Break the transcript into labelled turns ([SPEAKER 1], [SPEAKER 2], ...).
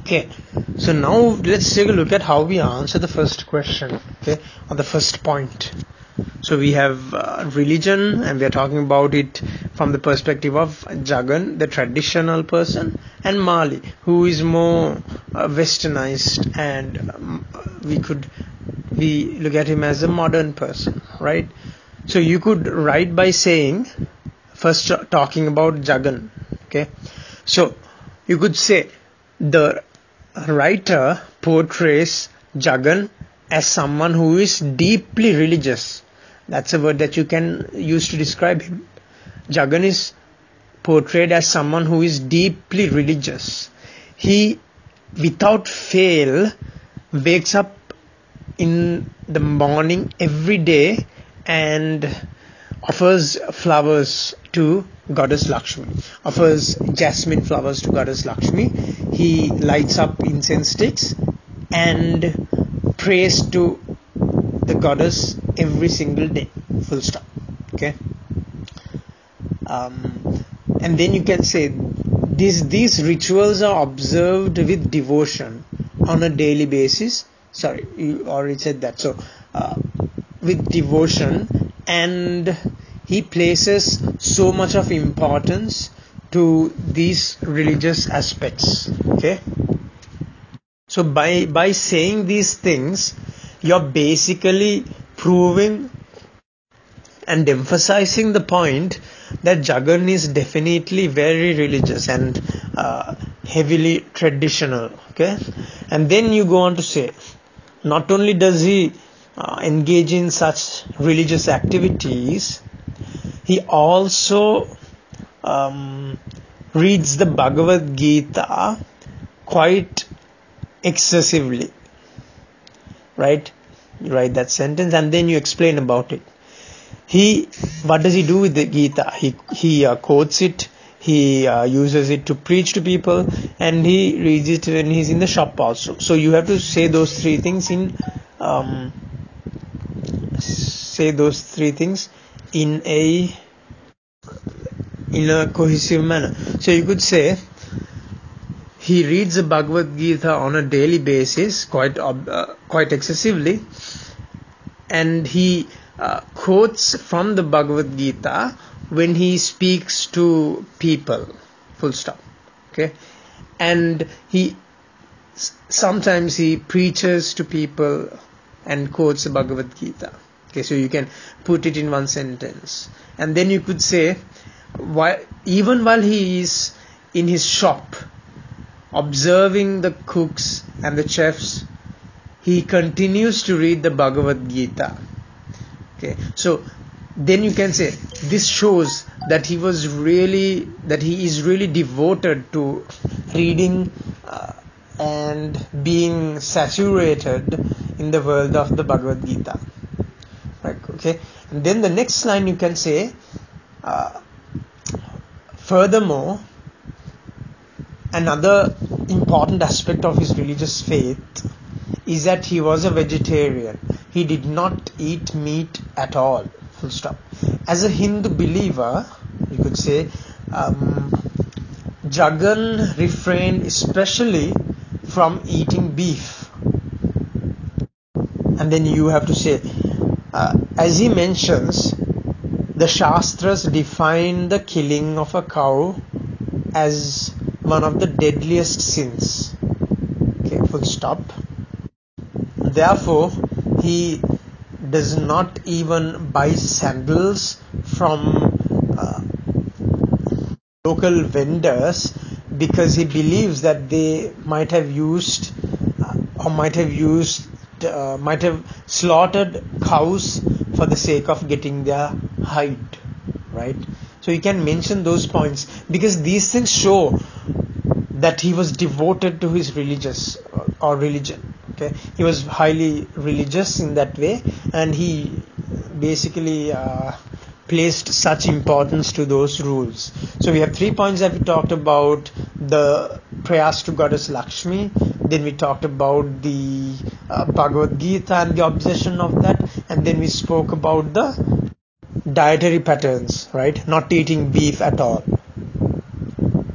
[SPEAKER 1] Okay, so now let's take a look at how we answer the first question, okay, or the first point. So we have religion, and we are talking about it from the perspective of Jagan, the traditional person, and Mali, who is more westernized, and we look at him as a modern person, right? So you could write by saying, first talking about Jagan, okay? So you could say the writer portrays Jagan as someone who is deeply religious. That's a word that you can use to describe him. Jagan is portrayed as someone who is deeply religious. He, without fail, wakes up in the morning every day and offers flowers to Goddess Lakshmi, offers jasmine flowers to Goddess Lakshmi. He lights up incense sticks and prays to the goddess every single day, full stop. Okay. And then you can say these rituals are observed with devotion on a daily basis. Sorry, you already said that. So with devotion, and he places so much of importance to these religious aspects. Okay, so by saying these things, you're basically proving and emphasizing the point that Jagan is definitely very religious and heavily traditional. Okay, and then you go on to say, not only does he engage in such religious activities, he also reads the Bhagavad Gita quite excessively. Right? You write that sentence and then you explain about it. What does he do with the Gita? He quotes it, he uses it to preach to people, and he reads it when he's in the shop also. So you have to say those three things in in a cohesive manner. So you could say he reads the Bhagavad Gita on a daily basis, quite excessively, and he quotes from the Bhagavad Gita when he speaks to people, full stop. Okay, and sometimes he preaches to people and quotes the Bhagavad Gita. Okay, so you can put it in one sentence, and then you could say, even while he is in his shop observing the cooks and the chefs, he continues to read the Bhagavad Gita. Okay, so then you can say this shows that he is really devoted to reading and being saturated in the world of the Bhagavad Gita. Right? Okay, and then the next line you can say, furthermore, another important aspect of his religious faith is that he was a vegetarian. He did not eat meat at all. Full stop. As a Hindu believer, you could say, Jagan refrained especially from eating beef. And then you have to say, as he mentions, the Shastras define the killing of a cow as one of the deadliest sins. Okay, full stop. Therefore, he does not even buy sandals from local vendors because he believes that they might have slaughtered cows for the sake of getting their hide. Right? So you can mention those points because these things show that he was devoted to his religion. Okay, he was highly religious in that way, and he basically placed such importance to those rules. So we have 3 points that we talked about: the prayers to Goddess Lakshmi, then we talked about the Bhagavad Gita and the obsession of that, and then we spoke about the dietary patterns, right? Not eating beef at all.